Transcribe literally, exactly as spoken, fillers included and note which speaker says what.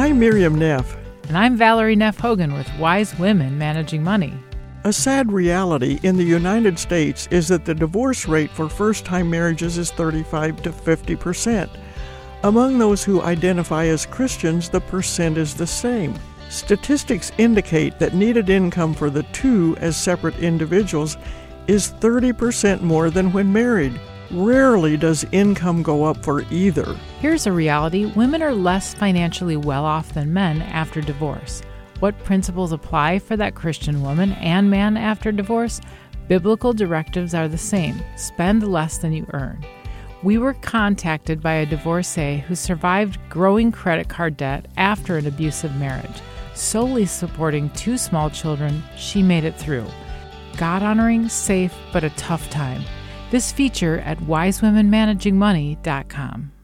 Speaker 1: I'm Miriam Neff.
Speaker 2: And I'm Valerie Neff Hogan with Wise Women Managing Money.
Speaker 1: A sad reality in the United States is that the divorce rate for first-time marriages is thirty-five to fifty percent. Among those who identify as Christians, the percent is the same. Statistics indicate that needed income for the two as separate individuals is thirty percent more than when married. Rarely does income go up for either.
Speaker 2: Here's a reality: women are less financially well off than men after divorce. What principles apply for that Christian woman and man after divorce? Biblical directives are the same. Spend less than you earn. We were contacted by a divorcee who survived growing credit card debt after an abusive marriage. Solely supporting two small children, she made it through. God-honoring, safe, but a tough time. This feature at wise women managing money dot com.